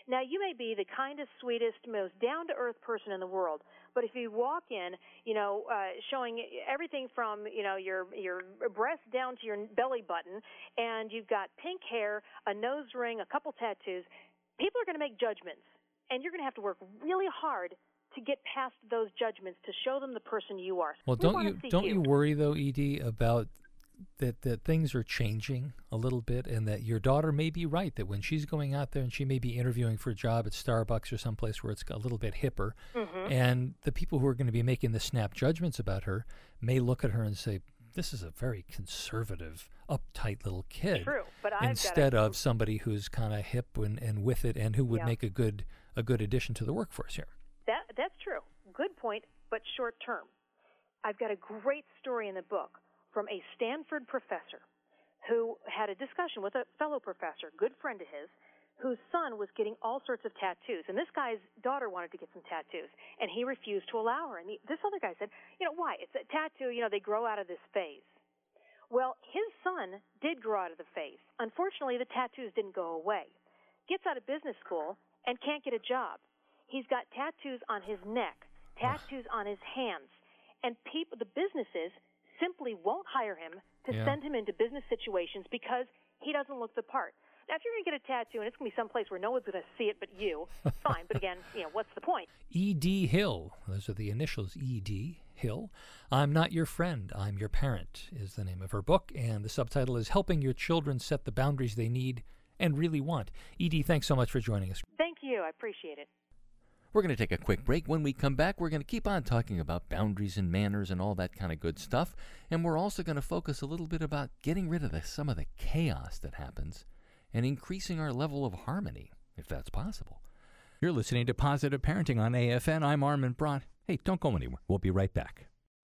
Now, you may be the kindest, sweetest, most down-to-earth person in the world, but if you walk in, you know, uh, showing everything from, you know, your your breast down to your belly button, and you've got pink hair, a nose ring, a couple tattoos, people are going to make judgments, and you're going to have to work really hard to get past those judgments to show them the person you are. Well, We don't wanna you see don't you worry though, Edie, about that that things are changing a little bit, and that your daughter may be right, that when she's going out there and she may be interviewing for a job at Starbucks or someplace where it's a little bit hipper, Mhm. and the people who are going to be making the snap judgments about her may look at her and say, this is a very conservative, uptight little kid, True, but I've got instead a- of somebody who's kind of hip and, and with it, and who would Yeah. make a good a good addition to the workforce here. That that's true. Good point, but short term. I've got a great story in the book from a Stanford professor who had a discussion with a fellow professor, good friend of his, whose son was getting all sorts of tattoos. And this guy's daughter wanted to get some tattoos, and he refused to allow her. And he, this other guy said, you know, why? It's a tattoo, you know, they grow out of this phase. Well, his son did grow out of the phase. Unfortunately, the tattoos didn't go away. Gets out of business school and can't get a job. He's got tattoos on his neck, tattoos on his hands, and people, the businesses simply won't hire him to Yeah. send him into business situations because he doesn't look the part. Now, if you're going to get a tattoo and it's going to be someplace where no one's going to see it but you, fine. But again, you know, what's the point? E D. Hill, those are the initials, E D. Hill. I'm Not Your Friend, I'm Your Parent is the name of her book, and the subtitle is Helping Your Children Set the Boundaries They Need and Really Want. E D, thanks so much for joining us. Thank you. I appreciate it. We're going to take a quick break. When we come back, we're going to keep on talking about boundaries and manners and all that kind of good stuff. And we're also going to focus a little bit about getting rid of the, some of the chaos that happens and increasing our level of harmony, if that's possible. You're listening to Positive Parenting on A F N. I'm Armin Brott. Hey, don't go anywhere. We'll be right back.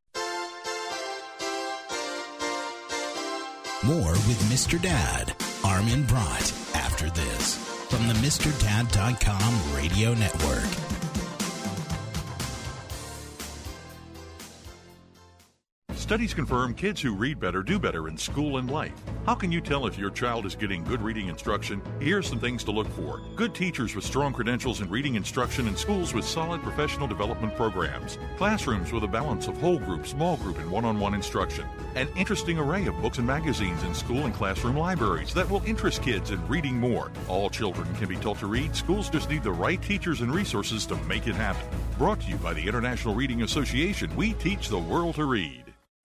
More with Mister Dad, Armin Brott, after this, from the Mister Dad dot com radio network. Studies confirm kids who read better do better in school and life. How can you tell if your child is getting good reading instruction? Here's some things to look for. Good teachers with strong credentials in reading instruction and schools with solid professional development programs. Classrooms with a balance of whole group, small group, and one-on-one instruction. An interesting array of books and magazines in school and classroom libraries that will interest kids in reading more. All children can be taught to read. Schools just need the right teachers and resources to make it happen. Brought to you by the International Reading Association. We teach the world to read.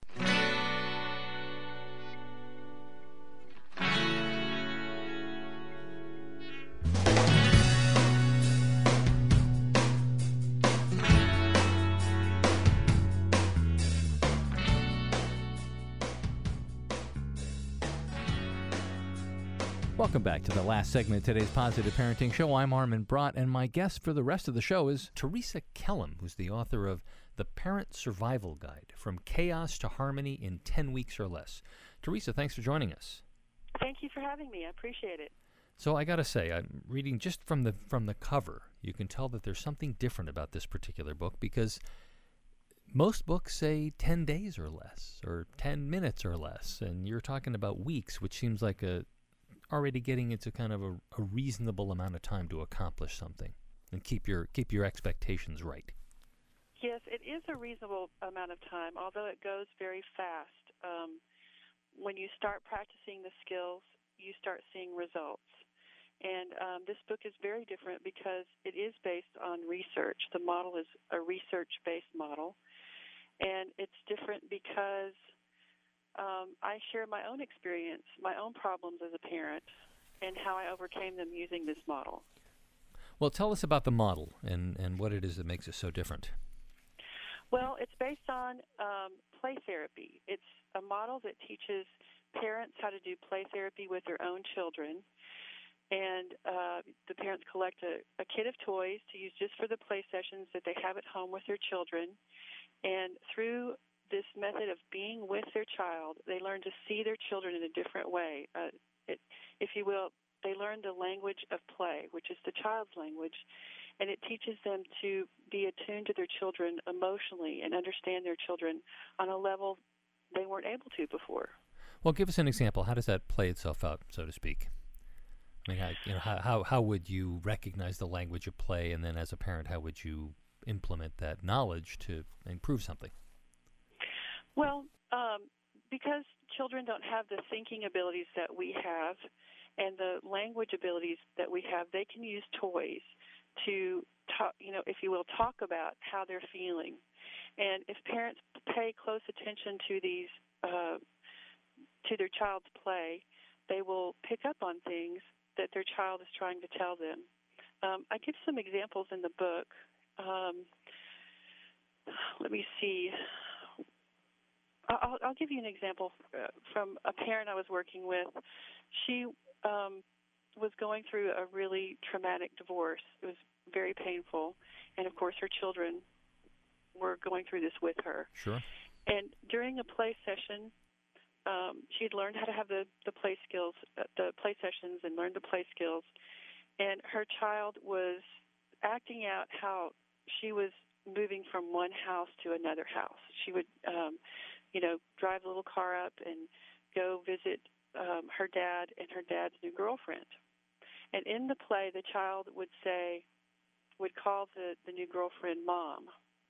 Welcome back to the last segment of today's Positive Parenting Show. I'm Armin Brott, and my guest for the rest of the show is Teresa Kellum, who's the author of The Parent Survival Guide, From Chaos to Harmony in ten weeks or Less. Teresa, thanks for joining us. Thank you for having me. I appreciate it. So I got to say, I'm reading just from the from the cover, you can tell that there's something different about this particular book, because most books say ten days or less, or ten minutes or less, and you're talking about weeks, which seems like a already getting into kind of a, a reasonable amount of time to accomplish something and keep your keep your expectations right. Yes, it is a reasonable amount of time, although it goes very fast. Um, when you start practicing the skills, you start seeing results. And um, this book is very different because it is based on research. The model is a research-based model. And it's different because Um, I share my own experience, my own problems as a parent, and how I overcame them using this model. Well, tell us about the model and, and what it is that makes it so different. Well, it's based on um, play therapy. It's a model that teaches parents how to do play therapy with their own children. And uh, the parents collect a, a kit of toys to use just for the play sessions that they have at home with their children. And through this method of being with their child, they learn to see their children in a different way. Uh, it, if you will, they learn the language of play, which is the child's language, and it teaches them to be attuned to their children emotionally and understand their children on a level they weren't able to before. Well, give us an example. How does that play itself out, so to speak? I mean, how, you know, how, how how would you recognize the language of play, and then as a parent, how would you implement that knowledge to improve something? Well, um, because children don't have the thinking abilities that we have and the language abilities that we have, they can use toys to talk, you know, if you will, talk about how they're feeling. And if parents pay close attention to these, uh, to their child's play, they will pick up on things that their child is trying to tell them. Um, I give some examples in the book. Um, let me see. I'll, I'll give you an example from a parent I was working with. She um, was going through a really traumatic divorce. It was very painful. And, of course, her children were going through this with her. Sure. And during a play session, um, she had learned how to have the, the play skills, uh, the play sessions, and learned the play skills. And her child was acting out how she was moving from one house to another house. She would, um, you know, drive the little car up and go visit um, her dad and her dad's new girlfriend. And in the play, the child would say, would call the, the new girlfriend Mom.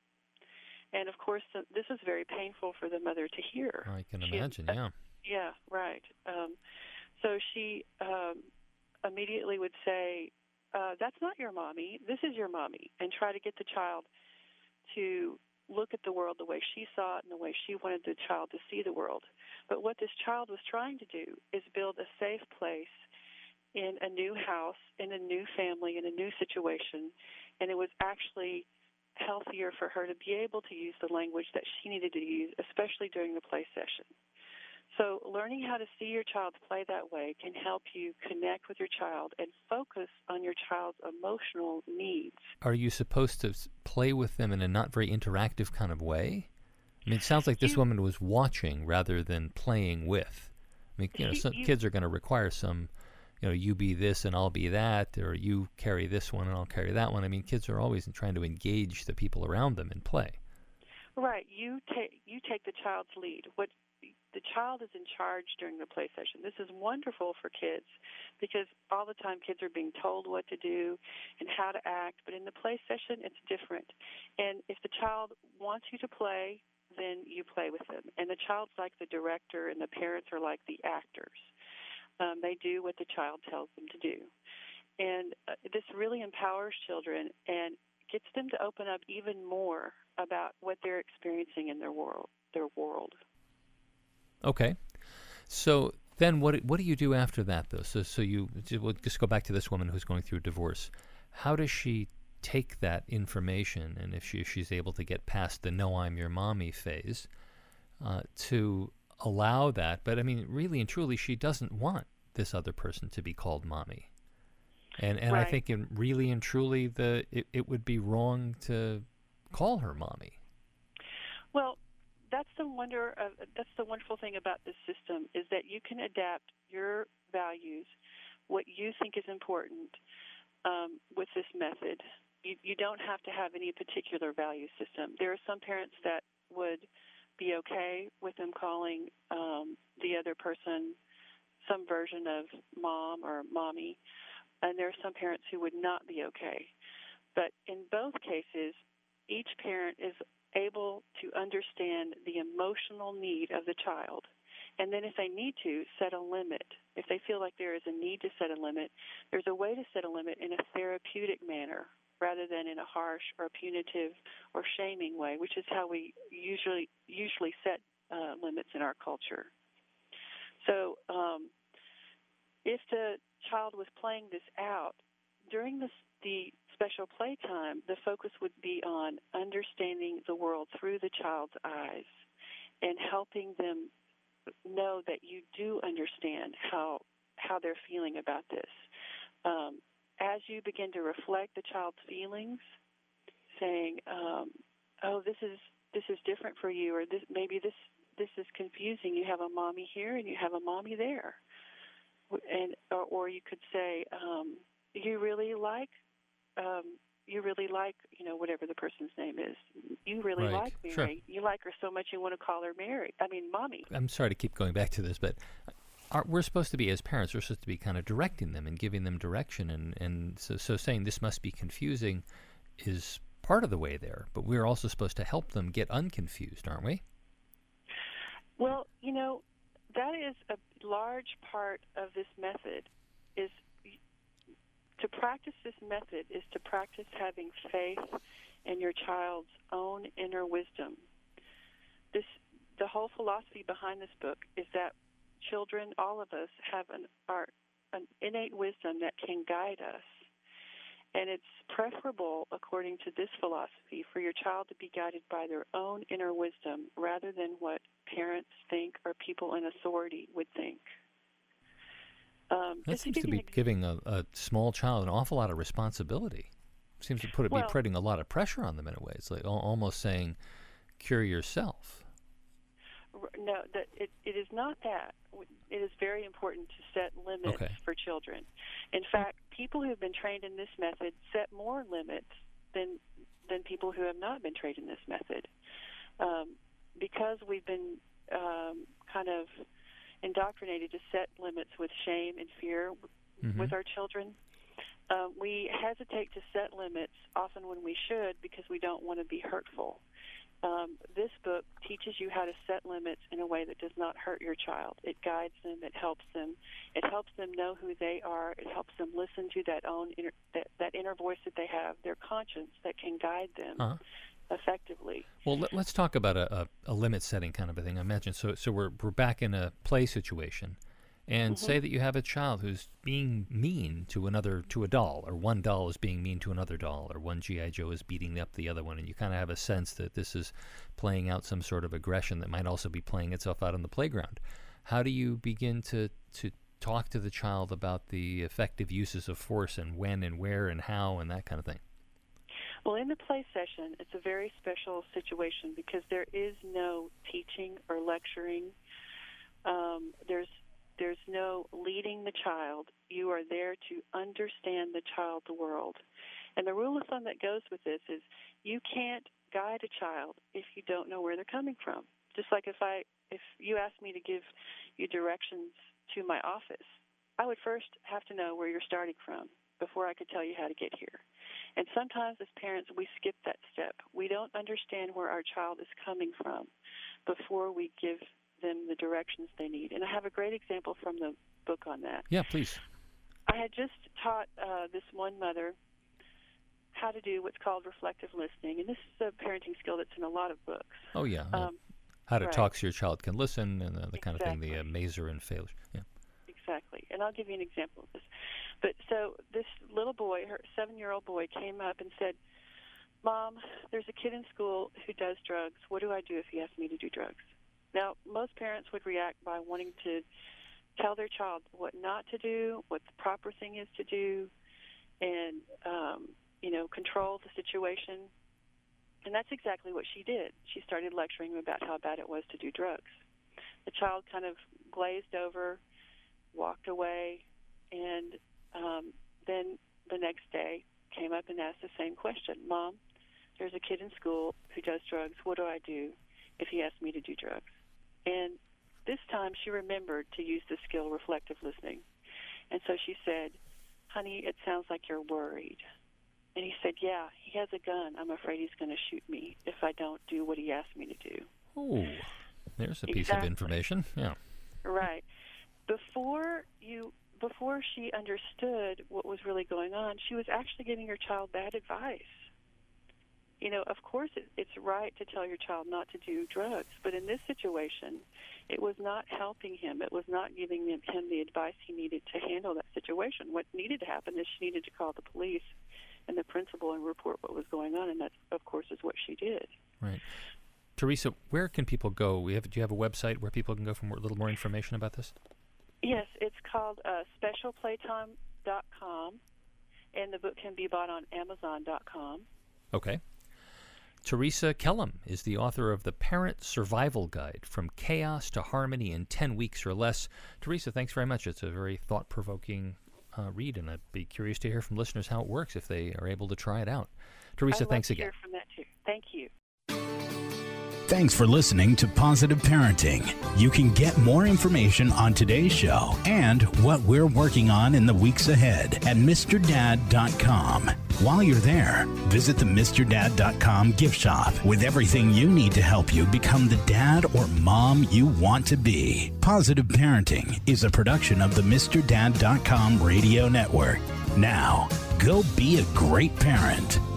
And, of course, the, this was very painful for the mother to hear. I can She- imagine, uh, yeah. Yeah, right. Um, so she um, immediately would say, uh, that's not your mommy, this is your mommy, and try to get the child to look at the world the way she saw it and the way she wanted the child to see the world. But what this child was trying to do is build a safe place in a new house, in a new family, in a new situation, and it was actually healthier for her to be able to use the language that she needed to use, especially during the play session. So learning how to see your child's play that way can help you connect with your child and focus on your child's emotional needs. Are you supposed to s- play with them in a not very interactive kind of way? I mean, it sounds like this You- woman was watching rather than playing with. I mean, you know, You- some you- kids are going to require some, you know, you be this and I'll be that, or you carry this one and I'll carry that one. I mean, kids are always trying to engage the people around them in play. Right. You take you take the child's lead. What the child is in charge during the play session. This is wonderful for kids because all the time kids are being told what to do and how to act, but in the play session it's different. And if the child wants you to play, then you play with them. And the child's like the director and the parents are like the actors. Um, they do what the child tells them to do. And uh, this really empowers children and gets them to open up even more about what they're experiencing in their world. Their world. Okay. So then what what do you do after that, though? So so you we'll just go back to this woman who's going through a divorce. How does she take that information, and if, she, if she's able to get past the no, I'm your mommy phase, uh, to allow that? But, I mean, really and truly, she doesn't want this other person to be called mommy. And and Right. I think in really and truly, the it, it would be wrong to call her mommy. Well, that's the wonder of, that's the wonderful thing about this system is that you can adapt your values, what you think is important, um, with this method. You, you don't have to have any particular value system. There are some parents that would be okay with them calling um, the other person some version of mom or mommy, and there are some parents who would not be okay. But in both cases, each parent is able to understand the emotional need of the child. And then if they need to, set a limit. If they feel like there is a need to set a limit, there's a way to set a limit in a therapeutic manner rather than in a harsh or punitive or shaming way, which is how we usually usually set uh, limits in our culture. So um, if the child was playing this out, during this, the special playtime, the focus would be on understanding the world through the child's eyes and helping them know that you do understand how how they're feeling about this. Um, as you begin to reflect the child's feelings, saying, um, "Oh, this is this is different for you," or this maybe this this is confusing. You have a mommy here and you have a mommy there, and or, or you could say, um, "You really like." Um, you really like, you know, whatever the person's name is. You really Right, like Mary. sure. You like her so much you want to call her Mary. I mean, Mommy. I'm sorry to keep going back to this, but are, we're supposed to be, as parents, we're supposed to be kind of directing them and giving them direction. And, and so, so saying this must be confusing is part of the way there. But we're also supposed to help them get unconfused, aren't we? Well, you know, that is a large part of this method. Is to practice this method is to practice having faith in your child's own inner wisdom. This, the whole philosophy behind this book is that children, all of us, have an, our, an innate wisdom that can guide us. And it's preferable, according to this philosophy, for your child to be guided by their own inner wisdom rather than what parents think or people in authority would think. Um, that seems to, to be giving a, a small child an awful lot of responsibility. Seems to put it, well, be putting a lot of pressure on them in a way. It's like al- almost saying, cure yourself. No, that it, it is not that. It is very important to set limits okay. for children. In fact, people who have been trained in this method set more limits than than people who have not been trained in this method. Um, because we've been um, kind of indoctrinated to set limits with shame and fear mm-hmm. with our children, uh, we hesitate to set limits often when we should because we don't want to be hurtful. Um, this book teaches you how to set limits in a way that does not hurt your child. It guides them. It helps them. It helps them know who they are. It helps them listen to that own inner, that, that inner voice that they have, their conscience that can guide them uh-huh. effectively. Well, let, let's talk about a, a, a limit setting kind of a thing. I imagine so. So we're we're back in a play situation. And mm-hmm. say that you have a child who's being mean to another, to a doll, or one doll is being mean to another doll, or one G I. Joe is beating up the other one, and you kind of have a sense that this is playing out some sort of aggression that might also be playing itself out on the playground. How do you begin to, to talk to the child about the effective uses of force and when and where and how and that kind of thing? Well, in the play session, it's a very special situation because there is no teaching or lecturing. Um, there's There's no leading the child. You are there to understand the child's world. And the rule of thumb that goes with this is you can't guide a child if you don't know where they're coming from. Just like if I, if you asked me to give you directions to my office, I would first have to know where you're starting from before I could tell you how to get here. And sometimes as parents, we skip that step. We don't understand where our child is coming from before we give them the directions they need. And I have a great example from the book on that. Yeah, please. I had just taught uh, this one mother how to do what's called reflective listening, and this is a parenting skill that's in a lot of books. Oh, yeah. Um, how to right. talk so your child can listen, and uh, the kind exactly. of thing, the uh, Mazer and Failer. Yeah. Exactly. And I'll give you an example of this. But so this little boy, her seven-year-old boy, came up and said, Mom, there's a kid in school who does drugs. What do I do if he asks me to do drugs? Now, most parents would react by wanting to tell their child what not to do, what the proper thing is to do, and, um, you know, control the situation. And that's exactly what she did. She started lecturing him about how bad it was to do drugs. The child kind of glazed over, walked away, and um, then the next day came up and asked the same question. Mom, there's a kid in school who does drugs. What do I do if he asks me to do drugs? And this time she remembered to use the skill reflective listening. And so she said, honey, it sounds like you're worried. And he said, yeah, he has a gun. I'm afraid he's going to shoot me if I don't do what he asked me to do. Oh, there's a piece exactly. of information. Yeah. Right. Before you, before she understood what was really going on, she was actually giving her child bad advice. You know, of course it, it's right to tell your child not to do drugs, but in this situation, it was not helping him. It was not giving him, him the advice he needed to handle that situation. What needed to happen is she needed to call the police and the principal and report what was going on, and that, of course, is what she did. Right. Teresa, where can people go? We have, do you have a website where people can go for more, a little more information about this? Yes, it's called uh, special playtime dot com, and the book can be bought on amazon dot com. Okay. Teresa Kellum is the author of The Parent Survival Guide, From Chaos to Harmony in ten weeks or Less. Teresa, thanks very much. It's a very thought-provoking uh, read, and I'd be curious to hear from listeners how it works if they are able to try it out. Teresa, I'd thanks love to again. hear from that too. Thank you. Thanks for listening to Positive Parenting. You can get more information on today's show and what we're working on in the weeks ahead at Mister Dad dot com. While you're there, visit the Mister Dad dot com gift shop with everything you need to help you become the dad or mom you want to be. Positive Parenting is a production of the Mister Dad dot com radio network. Now, go be a great parent.